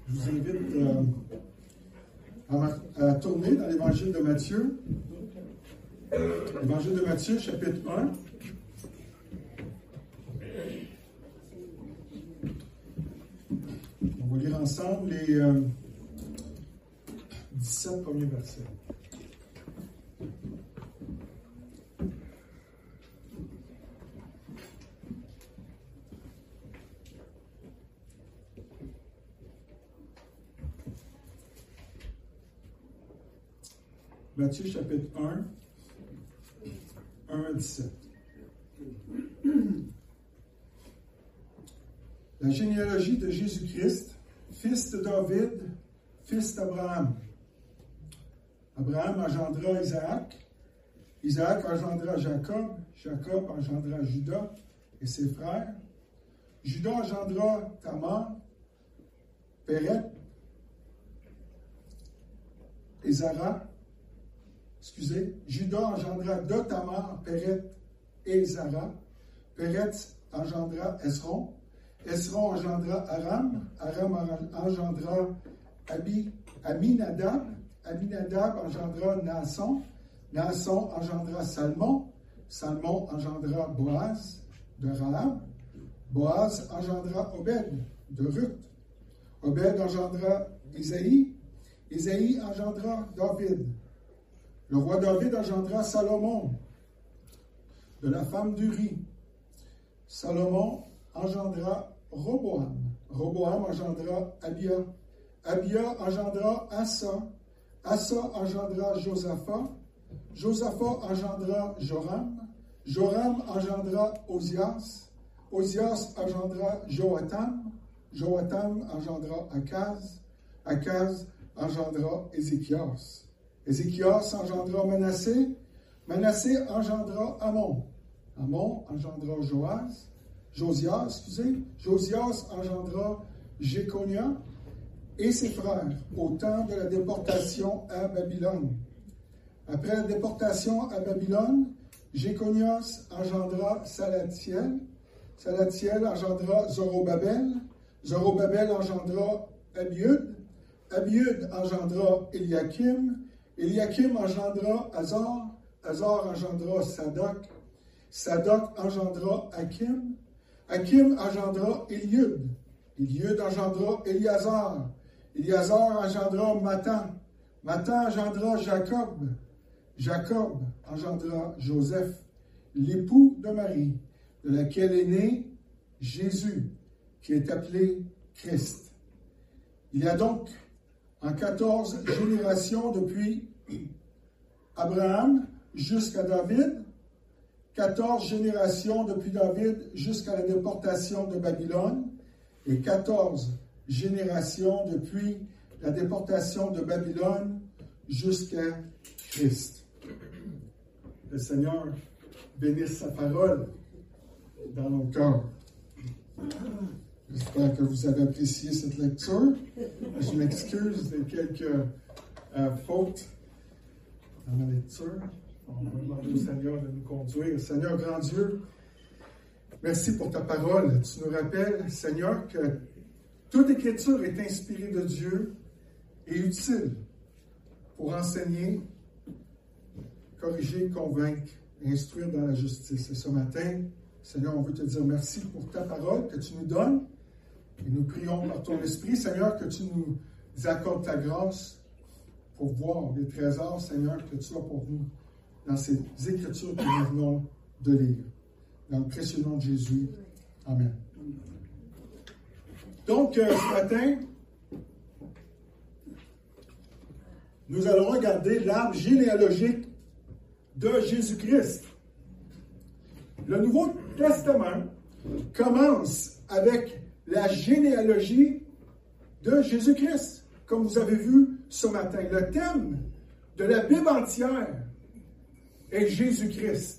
Je vous invite à tourner dans l'Évangile de Matthieu. L'Évangile de Matthieu, chapitre 1. On va lire ensemble les 17 premiers versets. Matthieu chapitre 1, 1 à 17. La généalogie de Jésus-Christ, fils de David, fils d'Abraham. Abraham engendra Isaac, Isaac engendra Jacob, Jacob engendra Judas et ses frères. Judas engendra Tamar, Péret et Zara. Judas engendra de Tamar, Péret et Zara. Péret engendra Esron. Esron engendra Aram. Aram engendra Aminadab. Aminadab engendra Naasson. Naasson engendra Salmon. Salmon engendra Boaz de Rahab. Boaz engendra Obed de Ruth. Obed engendra Isaïe. Isaïe engendra David. Le roi David engendra Salomon, de la femme d'Uri. Salomon engendra Roboam. Roboam engendra Abia. Abia engendra Asa. Asa engendra Josaphat. Josaphat engendra Joram. Joram engendra Ozias. Ozias engendra Joatam. Joatam engendra Akaz. Akaz engendra Ézéchias. Ézéchias engendra Manassé. Manassé engendra Amon. Amon engendra Josias engendra Jéconia et ses frères au temps de la déportation à Babylone. Après la déportation à Babylone, Jéconias engendra Salatiel. Salatiel engendra Zorobabel. Zorobabel engendra Abiud. Abiud engendra Eliakim. Eliakim engendra Azor. Azor engendra Sadoc. Sadoc engendra Hakim. Hakim engendra Eliud. Eliud engendra Éliazar. Éliazar engendra Matan. Matan engendra Jacob. Jacob engendra Joseph, l'époux de Marie, de laquelle est né Jésus, qui est appelé Christ. Il y a donc en 14 générations depuis Abraham jusqu'à David, 14 générations depuis David jusqu'à la déportation de Babylone et 14 générations depuis la déportation de Babylone jusqu'à Christ. Le Seigneur bénisse sa parole dans nos cœurs. J'espère que vous avez apprécié cette lecture. Je m'excuse de quelques fautes dans ma lecture. On va demander au Seigneur de nous conduire. Seigneur, grand Dieu, merci pour ta parole. Tu nous rappelles, Seigneur, que toute écriture est inspirée de Dieu et utile pour enseigner, corriger, convaincre, instruire dans la justice. Et ce matin, Seigneur, on veut te dire merci pour ta parole que tu nous donnes. Et nous prions par ton esprit, Seigneur, que tu nous accordes ta grâce pour voir les trésors, Seigneur, que tu as pour nous dans ces écritures que nous venons de lire. Dans le précieux nom de Jésus. Amen. Donc, ce matin, nous allons regarder l'arbre généalogique de Jésus-Christ. Le Nouveau Testament commence avec la généalogie de Jésus-Christ, comme vous avez vu ce matin. Le thème de la Bible entière est Jésus-Christ.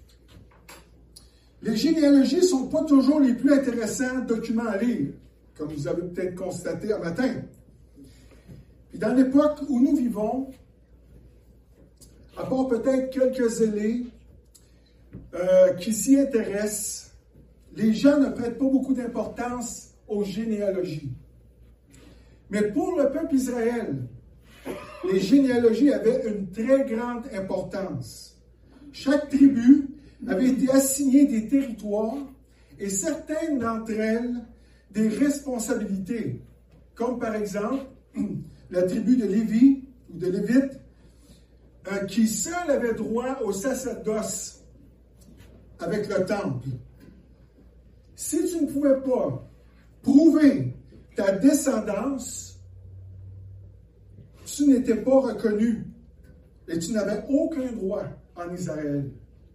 Les généalogies ne sont pas toujours les plus intéressants documents à lire, comme vous avez peut-être constaté un matin. Puis dans l'époque où nous vivons, à part peut-être quelques zélés qui s'y intéressent, les gens ne prêtent pas beaucoup d'importance aux généalogies. Mais pour le peuple Israël, les généalogies avaient une très grande importance. Chaque tribu avait été assignée des territoires et certaines d'entre elles des responsabilités, comme par exemple la tribu de Lévi ou de Lévite, qui seul avait droit au sacerdoce avec le temple. Si tu ne pouvais pas prouver ta descendance, tu n'étais pas reconnu et tu n'avais aucun droit en Israël.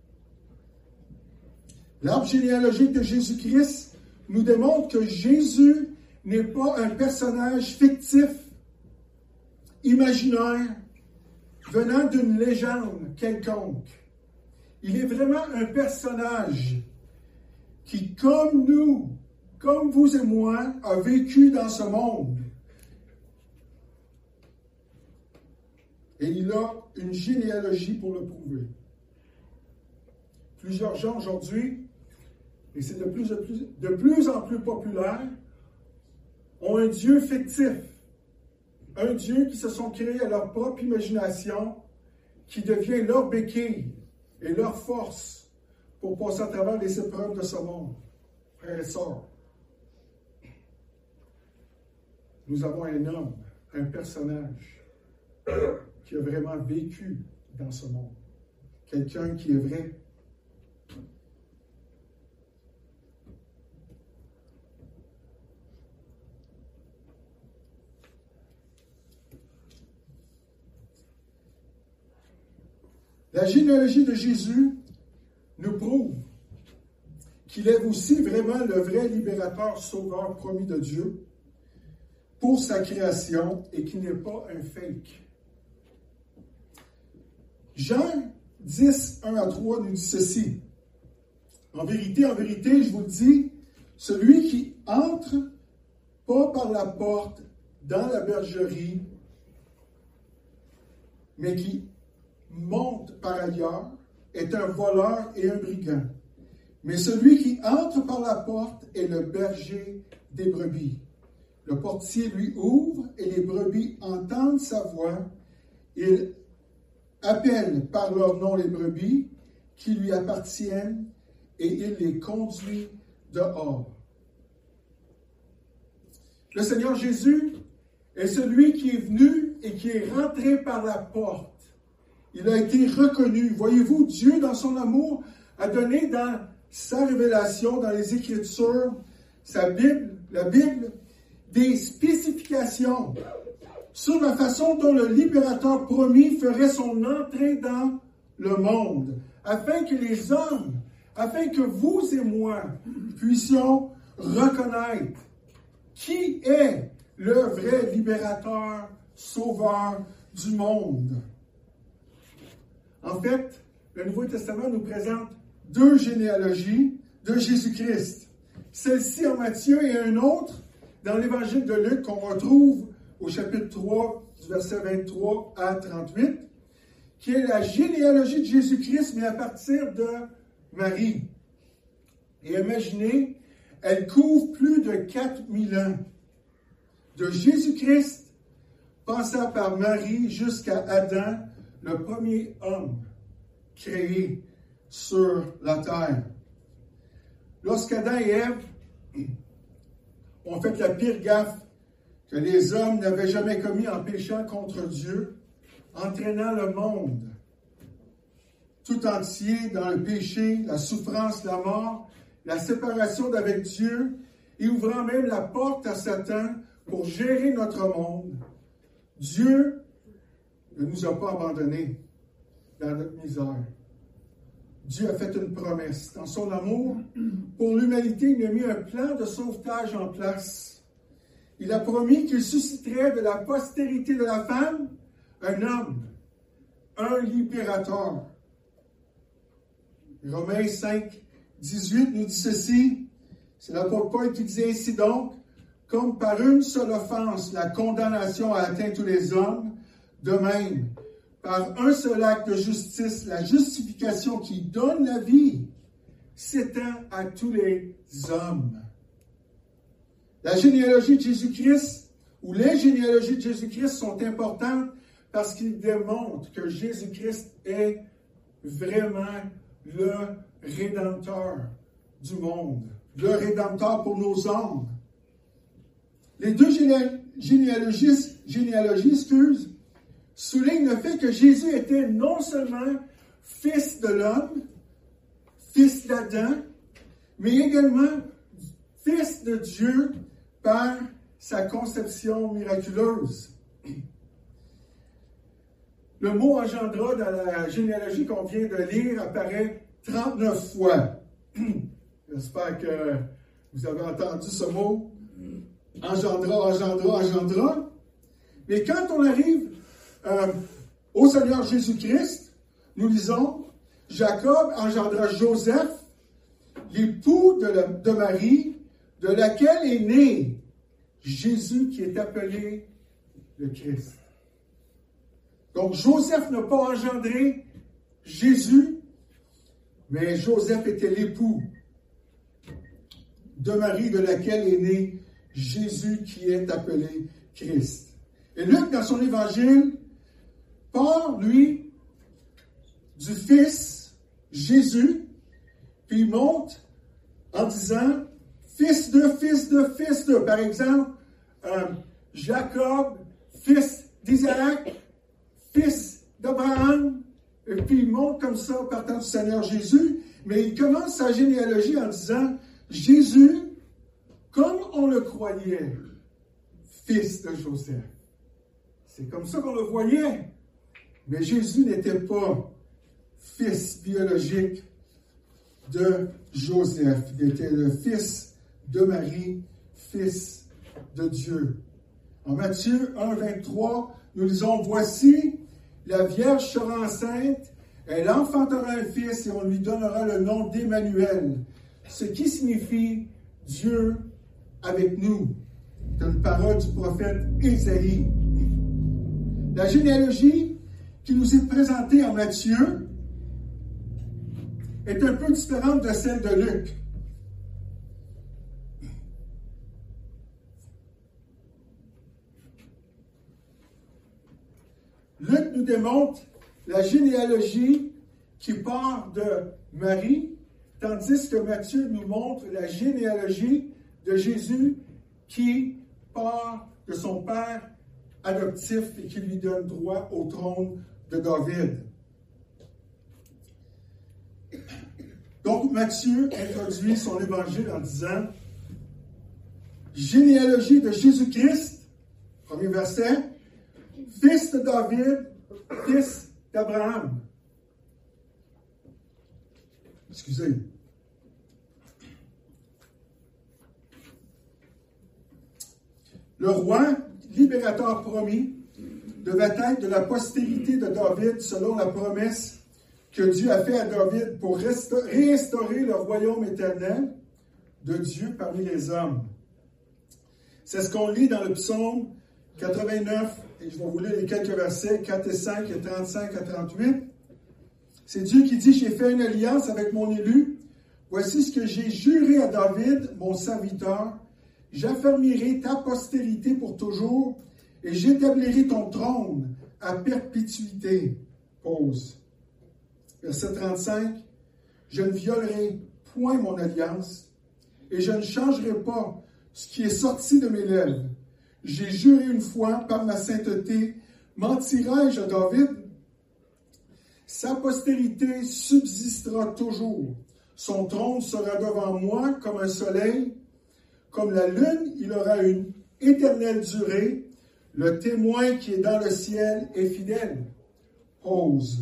L'arbre généalogique de Jésus-Christ nous démontre que Jésus n'est pas un personnage fictif, imaginaire, venant d'une légende quelconque. Il est vraiment un personnage qui, comme nous, comme vous et moi, a vécu dans ce monde. Et il a une généalogie pour le prouver. Plusieurs gens aujourd'hui, et c'est de plus en plus populaire, ont un Dieu fictif. Un Dieu qui se sont créés à leur propre imagination, qui devient leur béquille et leur force pour passer à travers les épreuves de ce monde. Frères et sœurs, nous avons un homme, un personnage qui a vraiment vécu dans ce monde. Quelqu'un qui est vrai. La généalogie de Jésus nous prouve qu'il est aussi vraiment le vrai libérateur sauveur promis de Dieu pour sa création et qu'il n'est pas un fake. Jean 10, 1 à 3 nous dit ceci. En vérité, je vous le dis, celui qui entre pas par la porte dans la bergerie, mais qui monte par ailleurs, est un voleur et un brigand. Mais celui qui entre par la porte est le berger des brebis. Le portier lui ouvre et les brebis entendent sa voix. Il appelle par leur nom les brebis qui lui appartiennent et il les conduit dehors. Le Seigneur Jésus est celui qui est venu et qui est rentré par la porte. Il a été reconnu. Voyez-vous, Dieu, dans son amour, a donné dans sa révélation, dans les Écritures, sa Bible, la Bible, des spécifications sur la façon dont le libérateur promis ferait son entrée dans le monde, afin que les hommes, afin que vous et moi puissions reconnaître qui est le vrai libérateur, sauveur du monde. En fait, le Nouveau Testament nous présente deux généalogies de Jésus-Christ. Celle-ci en Matthieu et un autre dans l'Évangile de Luc qu'on retrouve au chapitre 3, du verset 23 à 38, qui est la généalogie de Jésus-Christ, mais à partir de Marie. Et imaginez, elle couvre plus de 4000 ans. De Jésus-Christ, passant par Marie jusqu'à Adam, le premier homme créé sur la terre. Lorsqu'Adam et Ève ont fait la pire gaffe que les hommes n'avaient jamais commis en péchant contre Dieu, entraînant le monde tout entier dans le péché, la souffrance, la mort, la séparation d'avec Dieu, et ouvrant même la porte à Satan pour gérer notre monde, Dieu ne nous a pas abandonnés dans notre misère. Dieu a fait une promesse. Dans son amour, pour l'humanité, il a mis un plan de sauvetage en place. Il a promis qu'il susciterait de la postérité de la femme un homme, un libérateur. Romains 5, 18 nous dit ceci. C'est l'apôtre Paul qui disait ainsi donc, comme par une seule offense, la condamnation a atteint tous les hommes, de même, par un seul acte de justice, la justification qui donne la vie s'étend à tous les hommes. La généalogie de Jésus-Christ ou les généalogies de Jésus-Christ sont importantes parce qu'ils démontrent que Jésus-Christ est vraiment le Rédempteur du monde, le Rédempteur pour nos âmes. Les deux généalogies, soulignent le fait que Jésus était non seulement fils de l'homme, fils d'Adam, mais également fils de Dieu par sa conception miraculeuse. Le mot engendra dans la généalogie qu'on vient de lire apparaît 39 fois. J'espère que vous avez entendu ce mot. Engendra. Mais quand on arrive au Seigneur Jésus-Christ, nous lisons, Jacob engendra Joseph, l'époux de Marie, de laquelle est né Jésus qui est appelé le Christ. Donc Joseph n'a pas engendré Jésus, mais Joseph était l'époux de Marie, de laquelle est né Jésus qui est appelé Christ. Et Luc, dans son évangile, parle, lui, du Fils, Jésus, puis il monte en disant fils de. Par exemple, Jacob, fils d'Isaac, fils d'Abraham, et puis il monte comme ça partant du Seigneur Jésus, mais il commence sa généalogie en disant Jésus, comme on le croyait, fils de Joseph. C'est comme ça qu'on le voyait. Mais Jésus n'était pas fils biologique de Joseph. Il était le fils de Marie, fils de Dieu. En Matthieu 1, 23, nous lisons, « Voici, la Vierge sera enceinte, elle enfantera un fils et on lui donnera le nom d'Emmanuel, ce qui signifie Dieu avec nous. » C'est une parole du prophète Ésaïe. La généalogie qui nous est présentée en Matthieu est un peu différente de celle de Luc. Luc nous démontre la généalogie qui part de Marie, tandis que Matthieu nous montre la généalogie de Jésus qui part de son père adoptif et qui lui donne droit au trône de David. Donc, Matthieu introduit son évangile en disant généalogie de Jésus-Christ, premier verset, fils de David, fils d'Abraham. Excusez. Le roi, libérateur promis, devait être de la postérité de David selon la promesse que Dieu a faite à David pour réinstaurer le royaume éternel de Dieu parmi les hommes. C'est ce qu'on lit dans le psaume 89, et je vais vous lire les quelques versets, 4 et 5 et 35 à 38. C'est Dieu qui dit, « J'ai fait une alliance avec mon élu. Voici ce que j'ai juré à David, mon serviteur. J'affermirai ta postérité pour toujours, et j'établirai ton trône à perpétuité. » Pause. Verset 35. « Je ne violerai point mon alliance, et je ne changerai pas ce qui est sorti de mes lèvres. J'ai juré une fois par ma sainteté, mentirai-je à David? Sa postérité subsistera toujours. Son trône sera devant moi comme un soleil. Comme la lune, il aura une éternelle durée. Le témoin qui est dans le ciel est fidèle. » Pause.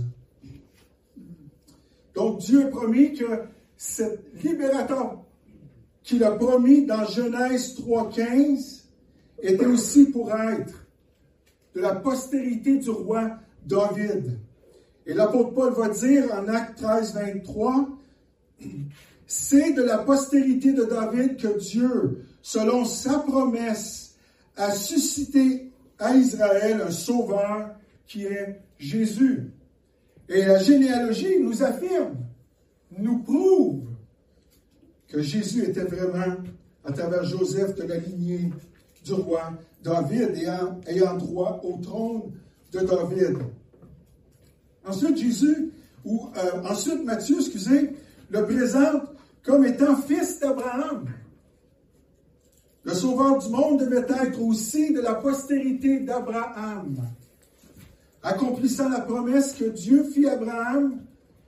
Donc Dieu a promis que cet libérateur qu'il a promis dans Genèse 3,15 était aussi pour être de la postérité du roi David. Et l'apôtre Paul va dire en Actes 13, 23, « C'est de la postérité de David que Dieu, selon sa promesse, a suscité à Israël un sauveur qui est Jésus. » Et la généalogie nous affirme, nous prouve que Jésus était vraiment, à travers Joseph, de la lignée du roi David, ayant droit au trône de David. Ensuite, Matthieu, le présente comme étant fils d'Abraham. Le sauveur du monde devait être aussi de la postérité d'Abraham, accomplissant la promesse que Dieu fit à Abraham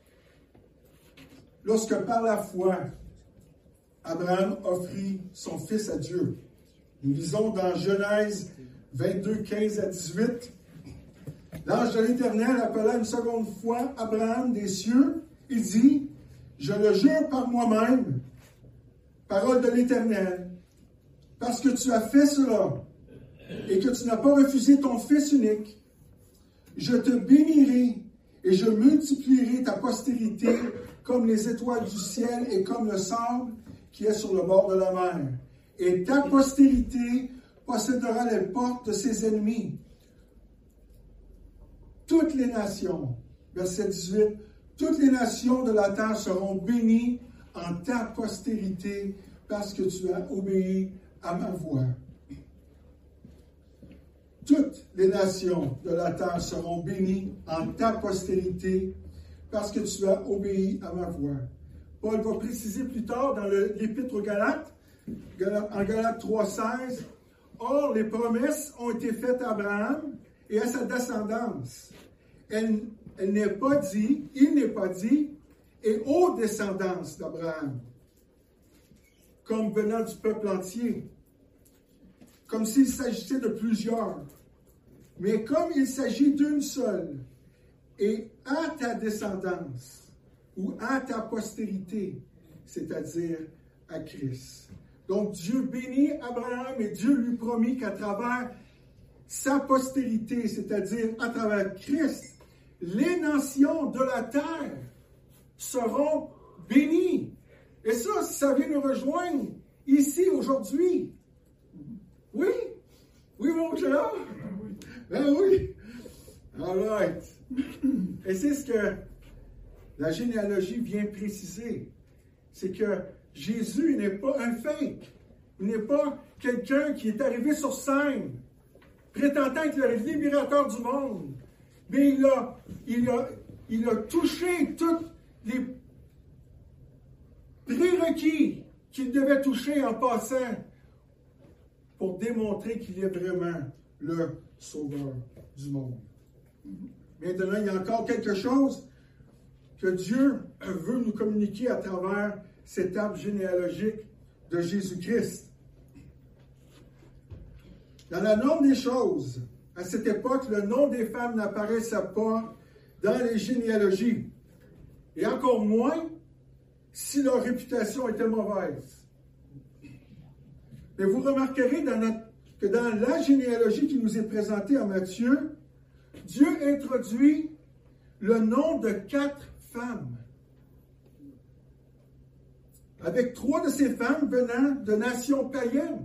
lorsque par la foi, Abraham offrit son fils à Dieu. Nous lisons dans Genèse 22, 15 à 18. L'ange de l'Éternel appela une seconde fois Abraham des cieux. Il dit, « Je le jure par moi-même, parole de l'Éternel, parce que tu as fait cela et que tu n'as pas refusé ton fils unique, je te bénirai et je multiplierai ta postérité comme les étoiles du ciel et comme le sable qui est sur le bord de la mer. Et ta postérité possédera les portes de ses ennemis. Toutes les nations, verset 18, toutes les nations de la terre seront bénies en ta postérité parce que tu as obéi à ma voix. Toutes les nations de la terre seront bénies en ta postérité parce que tu as obéi à ma voix. Paul va préciser plus tard dans l'Épître aux Galates, en Galates 3,16, « Or, les promesses ont été faites à Abraham et à sa descendance. Il n'est pas dit, et aux descendances d'Abraham, comme venant du peuple entier, comme s'il s'agissait de plusieurs, mais comme il s'agit d'une seule, et à ta descendance, ou à ta postérité, c'est-à-dire à Christ. » Donc Dieu bénit Abraham et Dieu lui promit qu'à travers sa postérité, c'est-à-dire à travers Christ, les nations de la terre seront bénies. Et ça vient nous rejoindre ici, aujourd'hui. Oui? Oui, mon cher? Ben oui. All right. Et c'est ce que la généalogie vient préciser. C'est que Jésus n'est pas un fake. Il n'est pas quelqu'un qui est arrivé sur scène, prétendant être le libérateur du monde. Mais il a touché tous les prérequis qu'il devait toucher en passant pour démontrer qu'il est vraiment le sauveur du monde. Maintenant, il y a encore quelque chose que Dieu veut nous communiquer à travers cet arbre généalogique de Jésus-Christ. Dans la norme des choses, à cette époque, le nom des femmes n'apparaissait pas dans les généalogies. Et encore moins si leur réputation était mauvaise. Mais vous remarquerez que dans la généalogie qui nous est présentée en Matthieu, Dieu introduit le nom de 4 femmes. Avec 3 de ces femmes venant de nations païennes.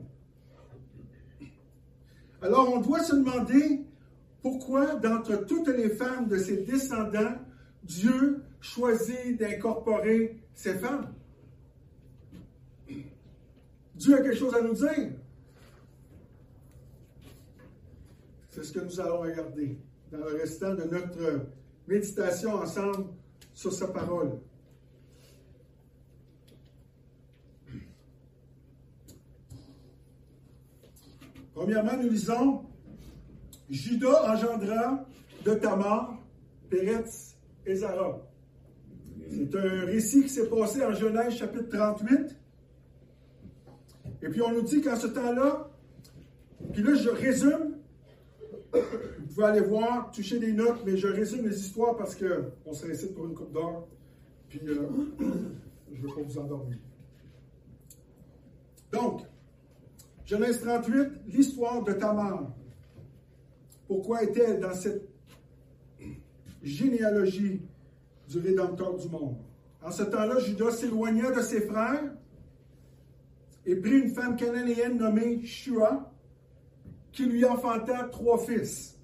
Alors, on doit se demander pourquoi, d'entre toutes les femmes de ses descendants, Dieu choisit d'incorporer ces femmes. Dieu a quelque chose à nous dire. C'est ce que nous allons regarder dans le restant de notre méditation ensemble sur sa parole. Premièrement, nous lisons « Judas engendra de Tamar, Péretz et Zara ». C'est un récit qui s'est passé en Genèse chapitre 38. Et puis on nous dit qu'en ce temps-là, puis là je résume, vous pouvez aller voir, toucher des notes, mais je résume les histoires parce qu'on serait ici pour une couple d'heures. Puis je ne veux pas vous endormir. Donc, Genèse 38, l'histoire de Tamar. Pourquoi est-elle dans cette généalogie du Rédempteur du monde? En ce temps-là, Judas s'éloigna de ses frères et prit une femme cananéenne nommée Shua, qui lui enfanta 3 fils.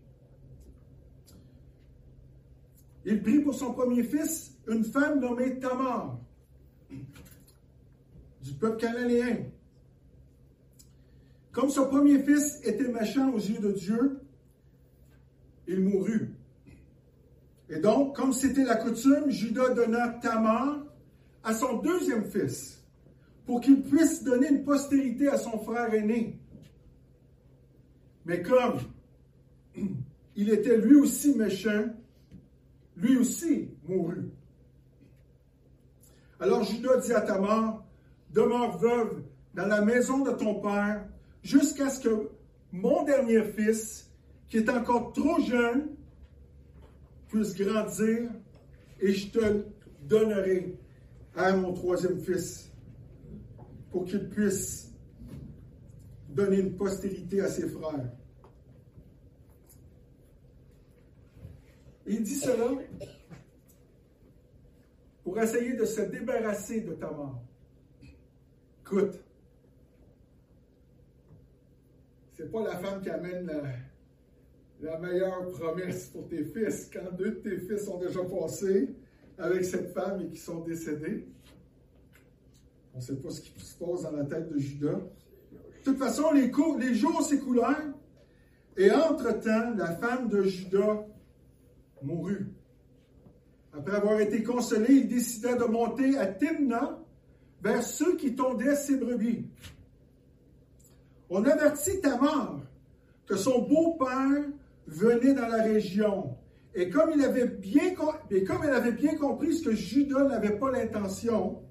Il prit pour son premier fils une femme nommée Tamar, du peuple cananéen. Comme son premier fils était méchant aux yeux de Dieu, il mourut. Et donc, comme c'était la coutume, Juda donna Tamar à son deuxième fils, pour qu'il puisse donner une postérité à son frère aîné. Mais comme il était lui aussi méchant, lui aussi mourut. Alors Juda dit à Tamar, demeure veuve dans la maison de ton père, jusqu'à ce que mon dernier fils, qui est encore trop jeune, puisse grandir, et je te donnerai à mon troisième fils, pour qu'il puisse donner une postérité à ses frères. Il dit cela pour essayer de se débarrasser de Tamar. Écoute, c'est pas la femme qui amène la meilleure promesse pour tes fils. Quand deux de tes fils sont déjà passés avec cette femme et qui sont décédés, on ne sait pas ce qui se passe dans la tête de Judas. De toute façon, les jours s'écoulèrent et entre-temps, la femme de Judas mourut. Après avoir été consolé, il décida de monter à Timna vers ceux qui tondaient ses brebis. On avertit Tamar que son beau-père venait dans la région. Et comme elle avait bien compris ce que Judas n'avait pas l'intention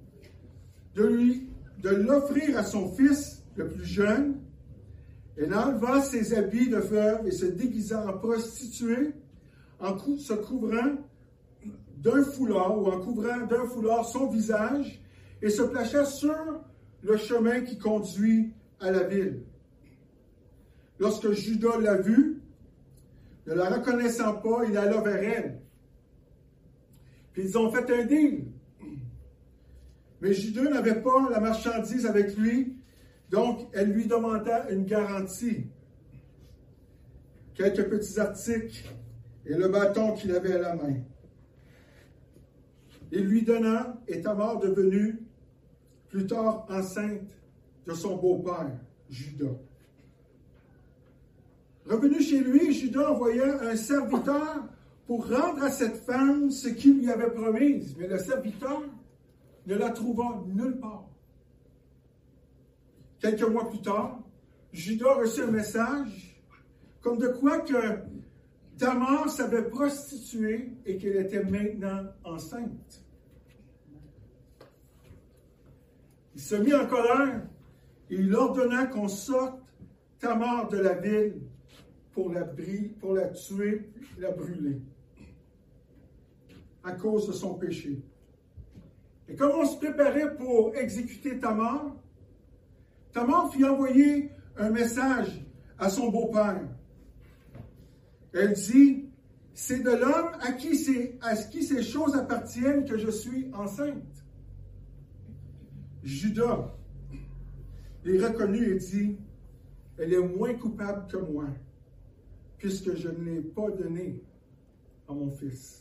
de l'offrir à son fils le plus jeune, elle enleva ses habits de veuve et se déguisa en prostituée, se couvrant d'un foulard, ou en couvrant d'un foulard son visage, et se plaça sur le chemin qui conduit à la ville. Lorsque Judas l'a vue, ne la reconnaissant pas, il alla vers elle. Puis ils ont fait un deal. Mais Judas n'avait pas la marchandise avec lui, donc elle lui demanda une garantie. Quelques petits articles et le bâton qu'il avait à la main. Il lui donna, et Tamar devenue plus tard enceinte de son beau-père, Judas. Revenu chez lui, Judas envoya un serviteur pour rendre à cette femme ce qu'il lui avait promis. Mais le serviteur ne la trouva nulle part. Quelques mois plus tard, Judas reçut un message comme de quoi que Tamar s'avait prostituée et qu'elle était maintenant enceinte. Il se mit en colère et il ordonna qu'on sorte Tamar de la ville pour la tuer, la brûler, à cause de son péché. Et comme on se préparait pour exécuter Tamar, Tamar fit envoyer un message à son beau-père. Elle dit, c'est de l'homme à qui ces choses appartiennent que je suis enceinte. Judas les reconnut et dit, elle est moins coupable que moi, puisque je ne l'ai pas donné à mon fils.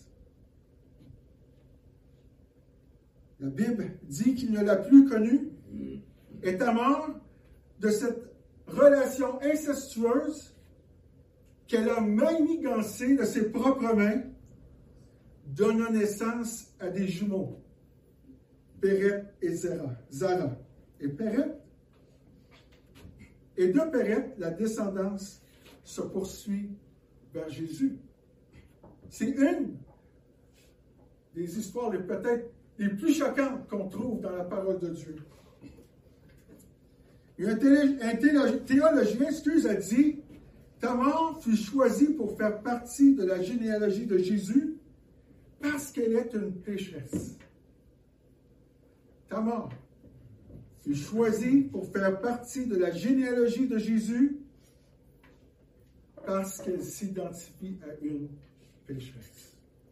La Bible dit qu'il ne l'a plus connue, et Tamar, de cette relation incestueuse qu'elle a manigancée de ses propres mains, donna naissance à des jumeaux, Péret et Zara. Et Péret, et de Péret, la descendance se poursuit vers Jésus. C'est une des histoires peut-être les plus choquantes qu'on trouve dans la parole de Dieu. Et un théologien, a dit, Tamar fut choisie pour faire partie de la généalogie de Jésus parce qu'elle est une pécheresse. Tamar fut choisie pour faire partie de la généalogie de Jésus parce qu'elle s'identifie à une pécheresse.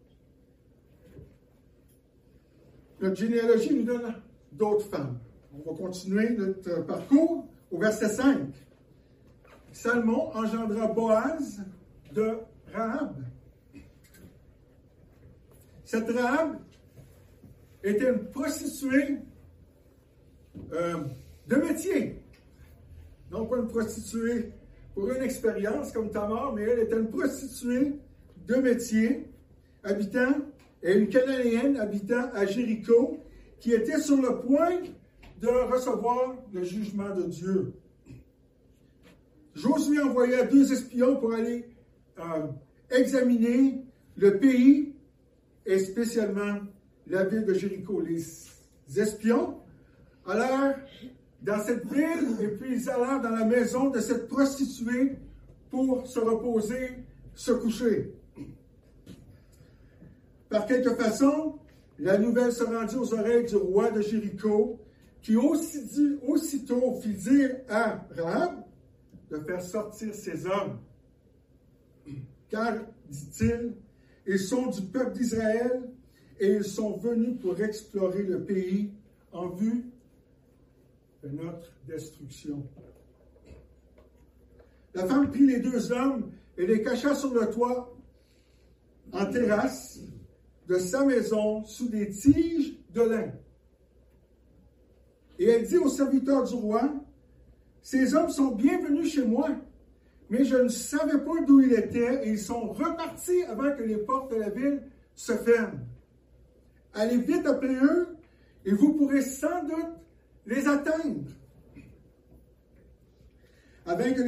Notre généalogie nous donne d'autres femmes. On va continuer notre parcours au verset 5. Salmon engendra Boaz de Rahab. Cette Rahab était une prostituée de métier. non pas une prostituée pour une expérience comme Tamar, mais elle était une prostituée de métier, et une Cananéenne habitant à Jéricho, qui était sur le point de recevoir le jugement de Dieu. Josué envoya 2 espions pour aller examiner le pays et spécialement la ville de Jéricho. Les espions allèrent dans cette ville et puis ils allèrent dans la maison de cette prostituée pour se reposer, se coucher. Par quelque façon, la nouvelle se rendit aux oreilles du roi de Jéricho, qui aussitôt fit dire à Rahab de faire sortir ses hommes. Car, dit-il, ils sont du peuple d'Israël et ils sont venus pour explorer le pays en vue de notre destruction. La femme prit les 2 hommes et les cacha sur le toit, en terrasse, de sa maison, sous des tiges de lin. Et elle dit aux serviteurs du roi, « Ces hommes sont bienvenus chez moi, mais je ne savais pas d'où ils étaient et ils sont repartis avant que les portes de la ville se ferment. Allez vite après eux et vous pourrez sans doute les atteindre. » Avant que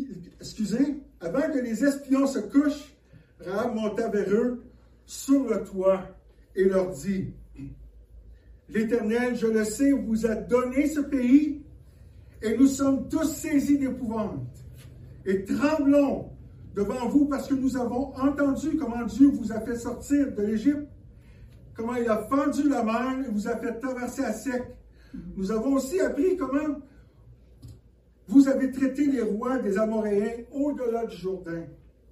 les espions se couchent, Rahab monta vers eux sur le toit et leur dit, « L'Éternel, je le sais, vous a donné ce pays et nous sommes tous saisis d'épouvante et tremblons devant vous parce que nous avons entendu comment Dieu vous a fait sortir de l'Égypte, comment il a fendu la mer et vous a fait traverser à sec. Nous avons aussi appris comment vous avez traité les rois des Amoréens au-delà du Jourdain. »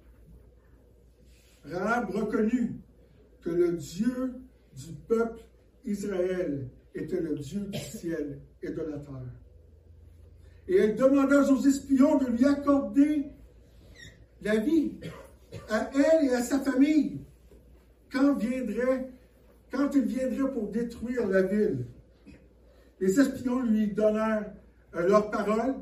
Rahab reconnut que le Dieu du peuple Israël était le Dieu du ciel et de la terre. Et elle demanda aux espions de lui accorder la vie à elle et à sa famille quand il viendrait pour détruire la ville. Les espions lui donnèrent leur parole.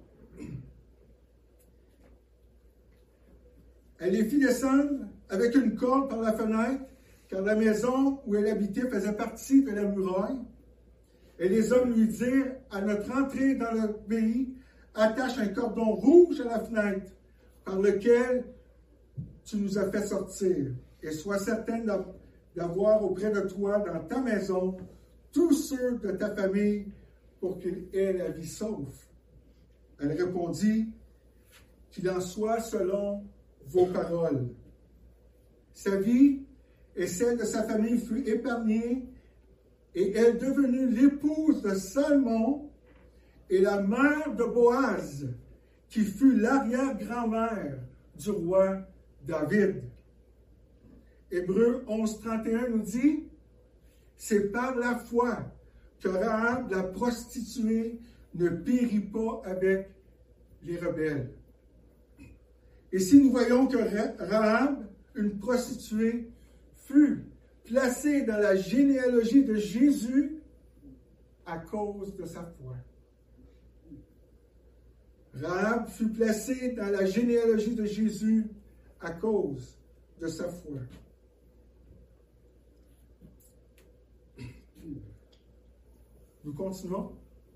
Elle les fit descendre avec une corde par la fenêtre, car la maison où elle habitait faisait partie de la muraille. Et les hommes lui dirent, à notre entrée dans le pays, attache un cordon rouge à la fenêtre, par lequel tu nous as fait sortir, et sois certaine d'avoir auprès de toi, dans ta maison, tous ceux de ta famille, pour qu'ils aient la vie sauve. Elle répondit, qu'il en soit selon vos paroles. Sa vie et celle de sa famille fut épargnée, et elle devenue l'épouse de Salmon et la mère de Boaz, qui fut l'arrière-grand-mère du roi David. Hébreux 11:31 nous dit, c'est par la foi que Rahab, la prostituée, ne périt pas avec les rebelles. Et si nous voyons que Rahab, une prostituée, fut placée dans la généalogie de Jésus à cause de sa foi. Rahab fut placée dans la généalogie de Jésus à cause de sa foi. Nous continuons.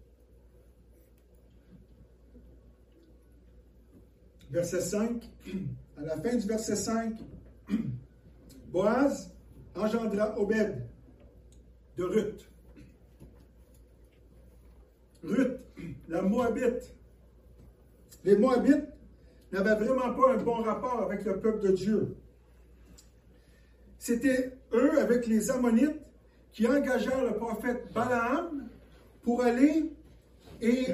Verset 5. À la fin du verset 5, Boaz engendra Obed de Ruth. Ruth, la Moabite. Les Moabites n'avaient vraiment pas un bon rapport avec le peuple de Dieu. C'était eux, avec les Ammonites, qui engagèrent le prophète Balaam pour aller et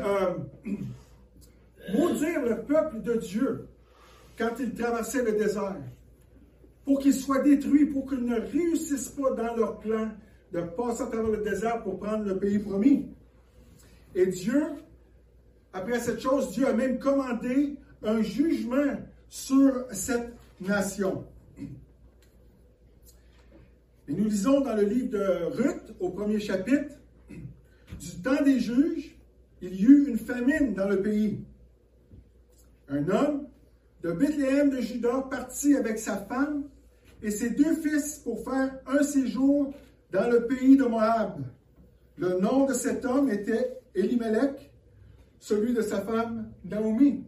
maudire le peuple de Dieu quand il traversait le désert, pour qu'ils soient détruits, pour qu'ils ne réussissent pas dans leur plan de passer à travers le désert pour prendre le pays promis. Et Dieu, après cette chose, Dieu a même commandé un jugement sur cette nation. Et nous lisons dans le livre de Ruth, au premier chapitre, du temps des juges, il y eut une famine dans le pays. Un homme de Bethléem de Juda partit avec sa femme et ses 2 fils pour faire un séjour dans le pays de Moab. Le nom de cet homme était Elimelech, celui de sa femme Naomi.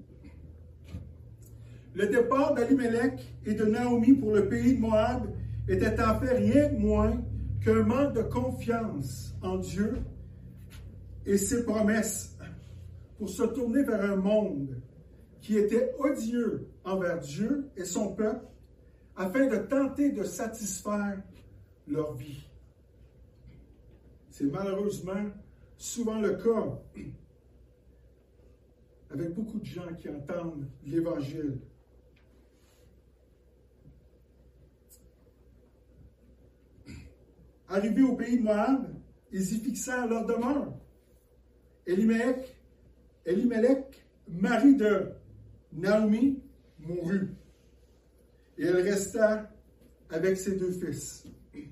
Le départ d'Elimelech et de Naomi pour le pays de Moab était en fait rien de moins qu'un manque de confiance en Dieu et ses promesses pour se tourner vers un monde qui était odieux envers Dieu et son peuple afin de tenter de satisfaire leur vie. C'est malheureusement souvent le cas avec beaucoup de gens qui entendent l'Évangile. Arrivés au pays de Moab, ils y fixèrent leur demeure. Elimelech, mari de Naomi, mourut. Et elle resta avec ses 2 fils.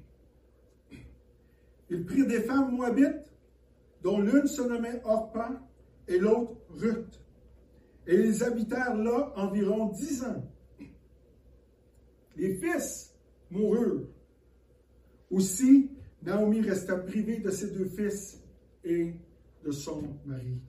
Ils prirent des femmes moabites, dont l'une se nommait Orpa et l'autre Ruth. Et ils habitèrent là environ 10 ans. Les fils moururent. Aussi, Naomi resta privée de ses 2 fils et de son mari.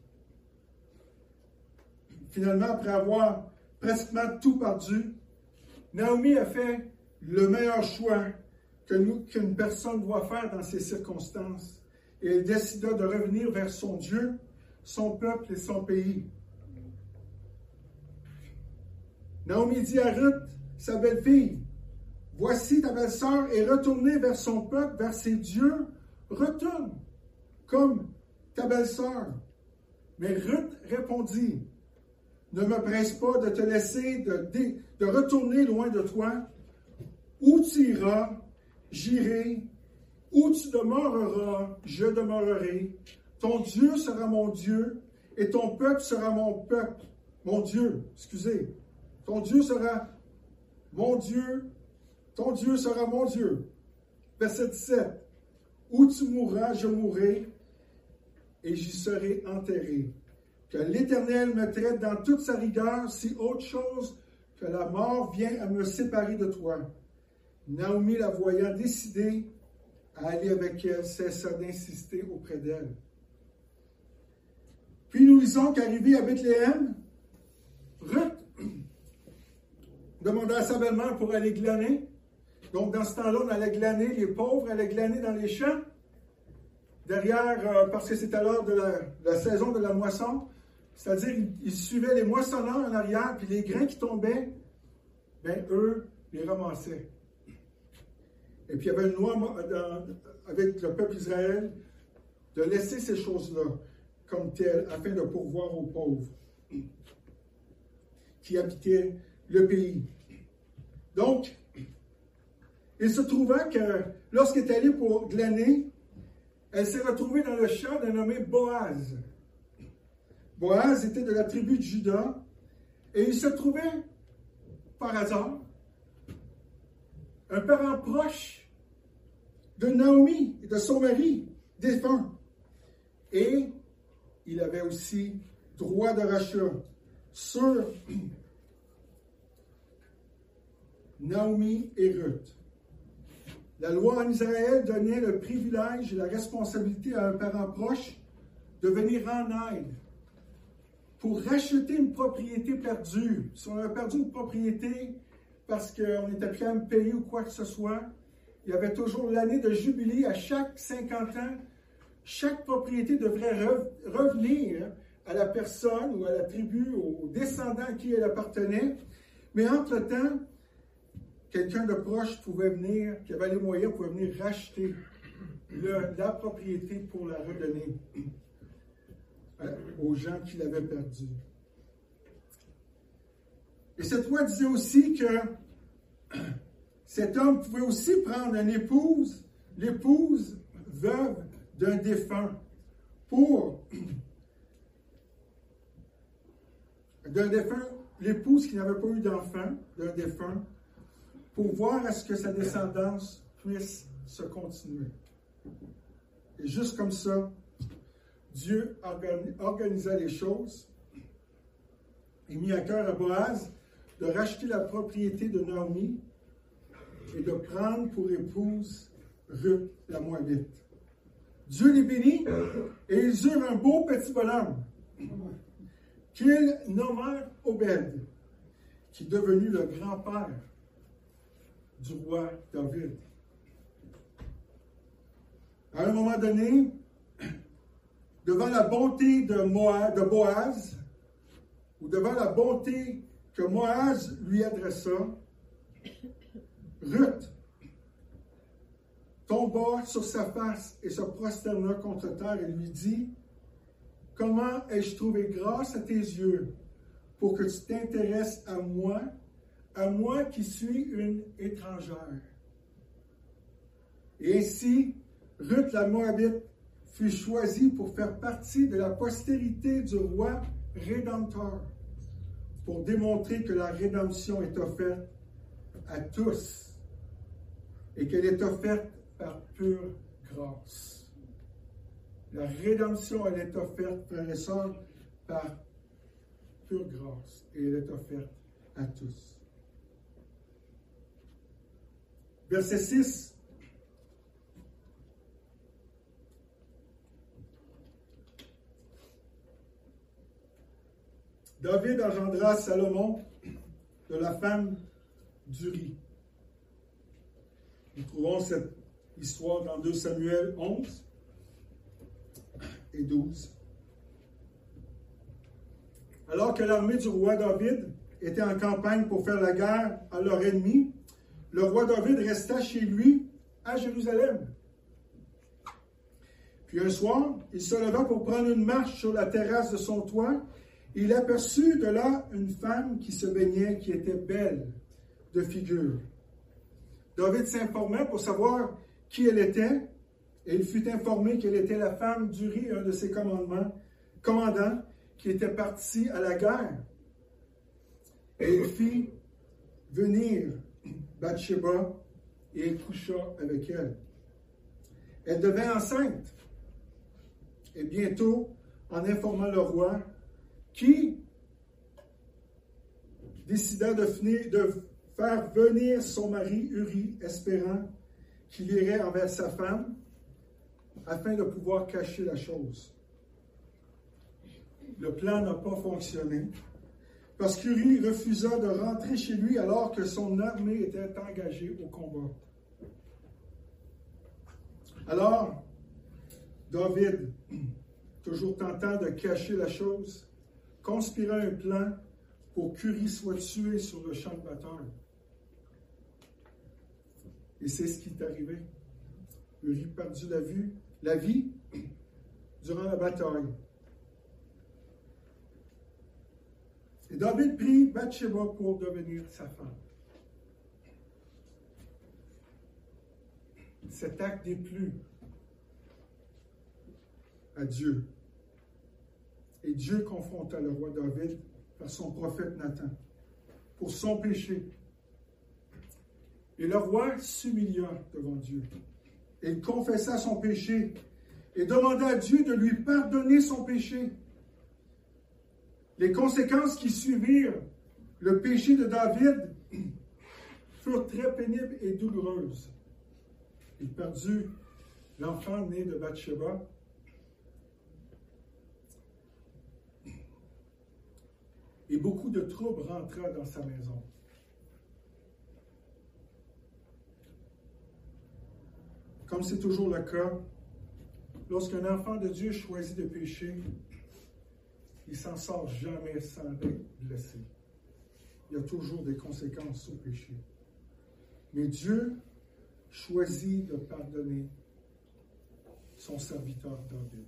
Finalement, après avoir pratiquement tout perdu, Naomi a fait le meilleur choix qu'une personne doit faire dans ces circonstances. Et elle décida de revenir vers son Dieu, son peuple et son pays. Naomi dit à Ruth, sa belle-fille, « Voici ta belle-sœur est retournée vers son peuple, vers ses dieux. Retourne, comme ta belle-sœur. » Mais Ruth répondit, « Ne me presse pas de te laisser de retourner loin de toi. Où tu iras, j'irai. Où tu demeureras, je demeurerai. Ton Dieu sera mon Dieu, et ton peuple sera mon peuple. Mon Dieu, excusez. Ton Dieu sera mon Dieu. Ton Dieu sera mon Dieu. » Verset 17. « Où tu mourras, je mourrai, et j'y serai enterré. Que l'Éternel me traite dans toute sa rigueur, si autre chose que la mort vient à me séparer de toi. » Naomi, la voyant décidée à aller avec elle, cessa d'insister auprès d'elle. Puis nous lisons qu'arrivée à Bethléem, Ruth demanda à sa belle-mère pour aller glaner. Donc, dans ce temps-là, on allait glaner, les pauvres allaient glaner dans les champs. Derrière, parce que c'était l'heure de la saison de la moisson, c'est-à-dire ils suivaient les moissonneurs en arrière, puis les grains qui tombaient, bien, eux, les ramassaient. Et puis, il y avait une loi avec le peuple d'Israël de laisser ces choses-là comme telles, afin de pourvoir aux pauvres qui habitaient le pays. Donc, il se trouva que lorsqu'elle est allée pour glaner, elle s'est retrouvée dans le champ d'un nommé Boaz. Boaz était de la tribu de Juda et il se trouvait, par hasard, un parent proche de Naomi et de son mari défunt. Et il avait aussi droit de rachat sur Naomi et Ruth. La loi en Israël donnait le privilège et la responsabilité à un parent proche de venir en aide pour racheter une propriété perdue. Si on avait perdu une propriété parce qu'on n'était plus à me payer ou quoi que ce soit, il y avait toujours l'année de jubilé à chaque 50 ans. Chaque propriété devrait revenir à la personne ou à la tribu, aux descendants à qui elle appartenait. Mais entre-temps, quelqu'un de proche pouvait venir, qui avait les moyens, pouvait venir racheter la propriété pour la redonner aux gens qui l'avaient perdue. Et cette loi disait aussi que cet homme pouvait aussi prendre une épouse, l'épouse veuve d'un défunt, l'épouse qui n'avait pas eu d'enfant, d'un défunt, pour voir à ce que sa descendance puisse se continuer. Et juste comme ça, Dieu organisa les choses. il mit à cœur à Boaz de racheter la propriété de Naomi et de prendre pour épouse Ruth la Moabite. Dieu les bénit et ils eurent un beau petit bonhomme qu'ils nommèrent Obed, qui est devenu le grand-père du roi David. À un moment donné, devant la bonté de Boaz, ou devant la bonté que Boaz lui adressa, Ruth tomba sur sa face et se prosterna contre terre et lui dit, « Comment ai-je trouvé grâce à tes yeux pour que tu t'intéresses à moi qui suis une étrangère? » Et ainsi, Ruth la Moabite fut choisie pour faire partie de la postérité du roi Rédempteur, pour démontrer que la rédemption est offerte à tous et qu'elle est offerte par pure grâce. La rédemption, elle est offerte, frères et sœurs, par pure grâce et elle est offerte à tous. Verset 6. David engendra Salomon de la femme d'Uri. Nous trouvons cette histoire dans 2 Samuel 11 et 12. Alors que l'armée du roi David était en campagne pour faire la guerre à leur ennemi, le roi David resta chez lui à Jérusalem. Puis un soir, il se leva pour prendre une marche sur la terrasse de son toit. Il aperçut de là une femme qui se baignait, qui était belle de figure. David s'informa pour savoir qui elle était, et il fut informé qu'elle était la femme d'Uri, un de ses commandants, qui était parti à la guerre. Et il fit venir Bathsheba et il coucha avec elle. Elle devint enceinte. Et bientôt, en informant le roi, qui décida de faire venir son mari Uri, espérant qu'il irait envers sa femme, afin de pouvoir cacher la chose. Le plan n'a pas fonctionné, parce qu'Uri refusa de rentrer chez lui alors que son armée était engagée au combat. Alors, David, toujours tentant de cacher la chose, conspira un plan pour qu'Uri soit tué sur le champ de bataille. Et c'est ce qui est arrivé. Uri perdit la vie durant la bataille. Et David prit Bathsheba pour devenir sa femme. Cet acte déplut à Dieu. Et Dieu confronta le roi David par son prophète Nathan pour son péché. Et le roi s'humilia devant Dieu. Et il confessa son péché et demanda à Dieu de lui pardonner son péché. Les conséquences qui suivirent le péché de David furent très pénibles et douloureuses. Il perdit l'enfant né de Bathsheba. Et beaucoup de troubles rentra dans sa maison. Comme c'est toujours le cas, lorsqu'un enfant de Dieu choisit de pécher, il ne s'en sort jamais sans être blessé. Il y a toujours des conséquences au péché. Mais Dieu choisit de pardonner son serviteur David.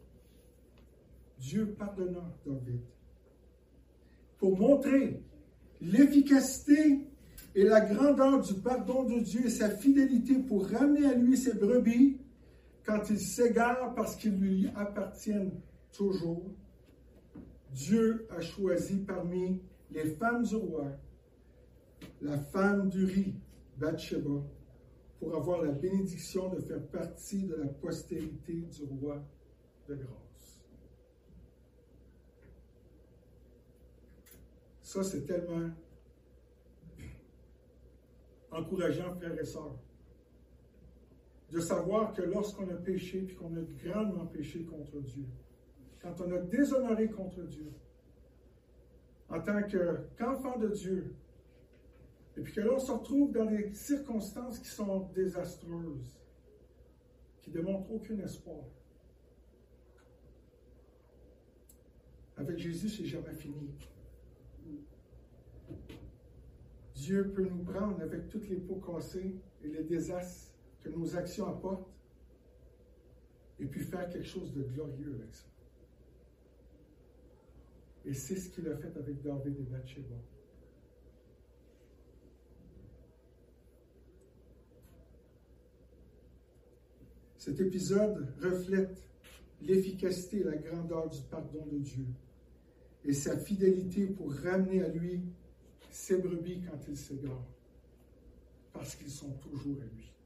Dieu pardonna David pour montrer l'efficacité et la grandeur du pardon de Dieu et sa fidélité pour ramener à lui ses brebis quand ils s'égarent parce qu'ils lui appartiennent toujours. Dieu a choisi parmi les femmes du roi la femme d'Uri, Bathsheba, pour avoir la bénédiction de faire partie de la postérité du roi de grâce. Ça, c'est tellement encourageant, frères et sœurs, de savoir que lorsqu'on a péché, puis qu'on a grandement péché contre Dieu, quand on a déshonoré contre Dieu, en tant qu'enfant de Dieu, et puis que là, on se retrouve dans des circonstances qui sont désastreuses, qui ne démontrent aucun espoir. Avec Jésus, c'est jamais fini. Dieu peut nous prendre avec toutes les pots cassés et les désastres que nos actions apportent, et puis faire quelque chose de glorieux avec ça. Et c'est ce qu'il a fait avec David et Bathsheba. Cet épisode reflète l'efficacité et la grandeur du pardon de Dieu et sa fidélité pour ramener à lui ses brebis quand ils s'égarent, parce qu'ils sont toujours à lui.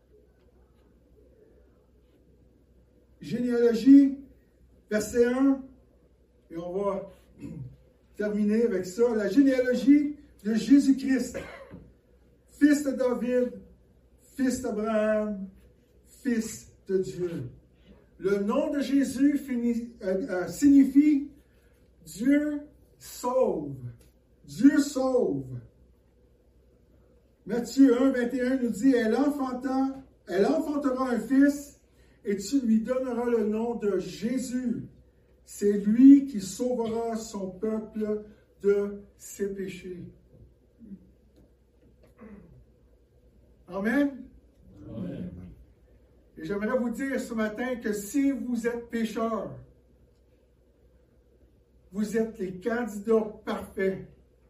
Généalogie, verset 1, et on va terminer avec ça. La généalogie de Jésus-Christ, fils de David, fils d'Abraham, fils de Dieu. Le nom de Jésus signifie Dieu sauve. Dieu sauve. Matthieu 1, 21 nous dit, elle enfantera un fils et tu lui donneras le nom de Jésus. C'est lui qui sauvera son peuple de ses péchés. Amen. Amen. Et j'aimerais vous dire ce matin que si vous êtes pécheur, vous êtes les candidats parfaits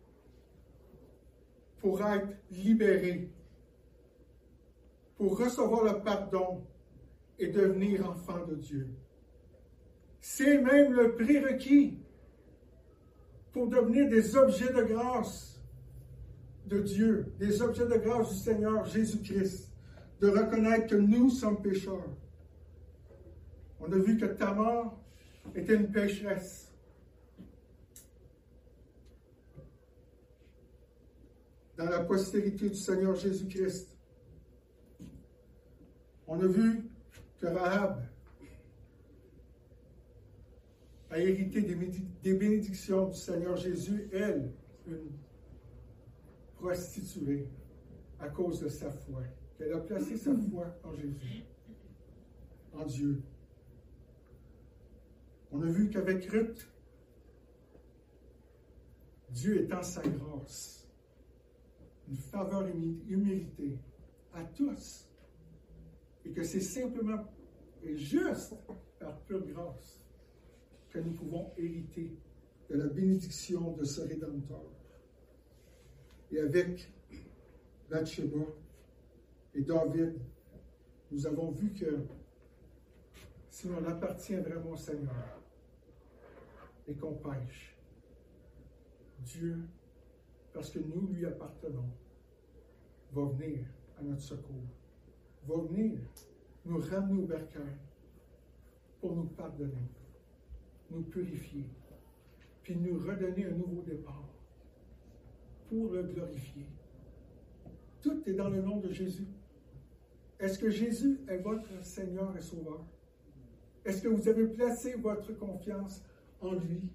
pour être libérés, pour recevoir le pardon et devenir enfant de Dieu. C'est même le prérequis pour devenir des objets de grâce de Dieu, des objets de grâce du Seigneur Jésus-Christ, de reconnaître que nous sommes pécheurs. On a vu que Tamar était une pécheresse. Dans la postérité du Seigneur Jésus-Christ. On a vu que Rahab a hérité des bénédictions du Seigneur Jésus, elle, une prostituée, à cause de sa foi. Elle a placé sa foi en Jésus, en Dieu. On a vu qu'avec Ruth, Dieu étend sa grâce, une faveur imméritée à tous, et que c'est simplement et juste par pure grâce que nous pouvons hériter de la bénédiction de ce Rédempteur. Et avec Bathsheba et David, nous avons vu que si on appartient vraiment au Seigneur et qu'on pêche, Dieu, parce que nous lui appartenons, va venir à notre secours, va venir nous ramener au bercail pour nous pardonner, nous purifier, puis nous redonner un nouveau départ pour le glorifier. Tout est dans le nom de Jésus. Est-ce que Jésus est votre Seigneur et Sauveur? Est-ce que vous avez placé votre confiance en lui?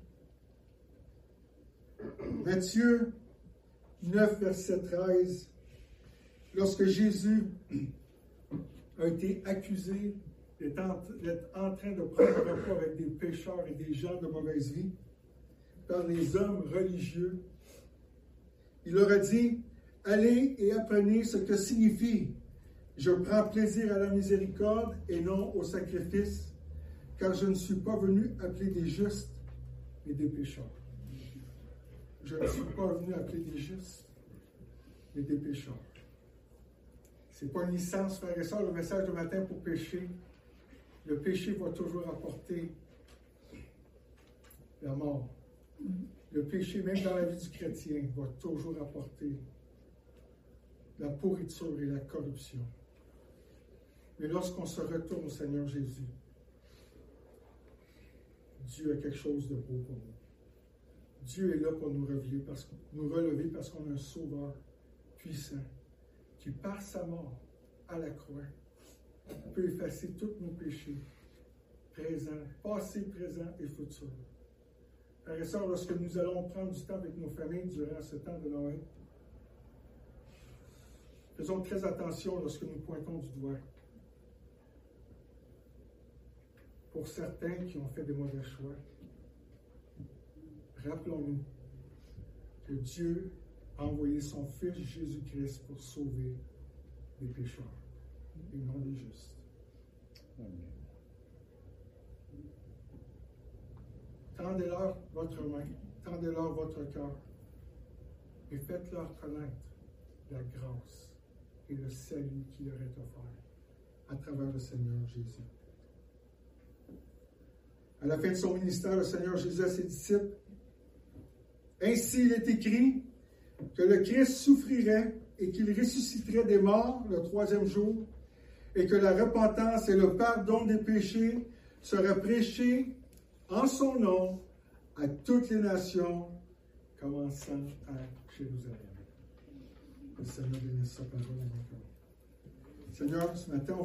Matthieu 9, verset 13. Lorsque Jésus a été accusé d'être en train de prendre rapport avec des pécheurs et des gens de mauvaise vie par les hommes religieux, il leur a dit, « Allez et apprenez ce que signifie « Je prends plaisir à la miséricorde et non au sacrifice, car je ne suis pas venu appeler des justes, mais des pécheurs. » Je ne suis pas venu appeler des justes, mais des pécheurs. Ce n'est pas une licence, frères et sœurs, le message de matin pour pécher. Le péché va toujours apporter la mort. Le péché, même dans la vie du chrétien, va toujours apporter la pourriture et la corruption. Mais lorsqu'on se retourne au Seigneur Jésus, Dieu a quelque chose de beau pour nous. Dieu est là pour nous relever parce qu'on a un sauveur puissant qui, par sa mort à la croix, peut effacer tous nos péchés, présents, passés, présents et futurs. Frères et sœurs, lorsque nous allons prendre du temps avec nos familles durant ce temps de Noël, faisons très attention lorsque nous pointons du doigt. Pour certains qui ont fait des mauvais choix, rappelons-nous que Dieu a envoyé son Fils Jésus-Christ pour sauver les pécheurs et non les justes. Amen. Tendez-leur votre main, tendez-leur votre cœur et faites-leur connaître la grâce et le salut qui leur est offert à travers le Seigneur Jésus. À la fin de son ministère, le Seigneur Jésus à ses disciples, ainsi il est écrit que le Christ souffrirait et qu'il ressusciterait des morts le 3e jour et que la repentance et le pardon des péchés seraient prêchés en son nom à toutes les nations, commençant à Jérusalem. Que le Seigneur bénisse sa parole avec nous. Seigneur, ce matin,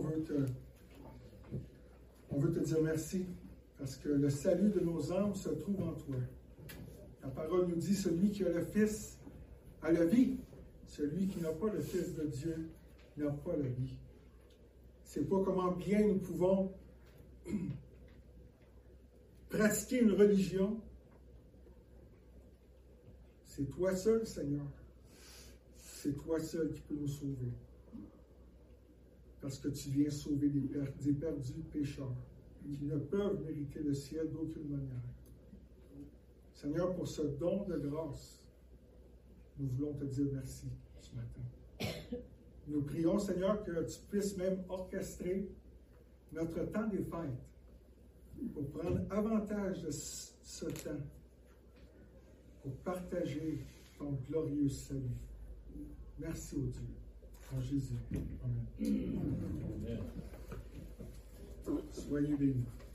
on veut te dire merci parce que le salut de nos âmes se trouve en toi. Ta parole nous dit, celui qui a le Fils a la vie. Celui qui n'a pas le Fils de Dieu n'a pas la vie. C'est pas comment bien nous pouvons pratiquer une religion. C'est toi seul, Seigneur. C'est toi seul qui peux nous sauver. Parce que tu viens sauver des perdus pécheurs qui ne peuvent mériter le ciel d'aucune manière. Seigneur, pour ce don de grâce, nous voulons te dire merci ce matin. Nous prions, Seigneur, que tu puisses même orchestrer notre temps des fêtes pour prendre avantage de ce temps pour partager ton glorieux salut. Merci au Dieu. En Jésus. Amen. Soyez bénis.